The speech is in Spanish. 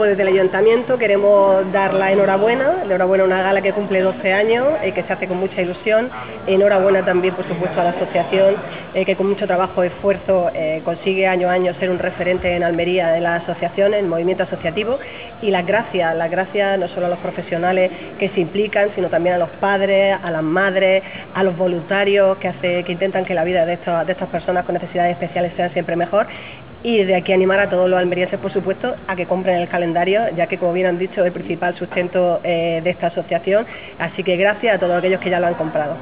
Desde el Ayuntamiento queremos dar la enhorabuena a una gala que cumple 12 años, que se hace con mucha ilusión. Enhorabuena también, por supuesto, a la asociación, que con mucho trabajo y esfuerzo consigue año a año ser un referente en Almería de las asociaciones, el movimiento asociativo. Y las gracias no solo a los profesionales que se implican, sino también a los padres, a las madres, a los voluntarios que intentan que la vida de estas personas con necesidades especiales sea siempre mejor. Y desde aquí animar a todos los almerienses, por supuesto, a que compren el calendario, ya que, como bien han dicho, es el principal sustento de esta asociación. Así que gracias a todos aquellos que ya lo han comprado.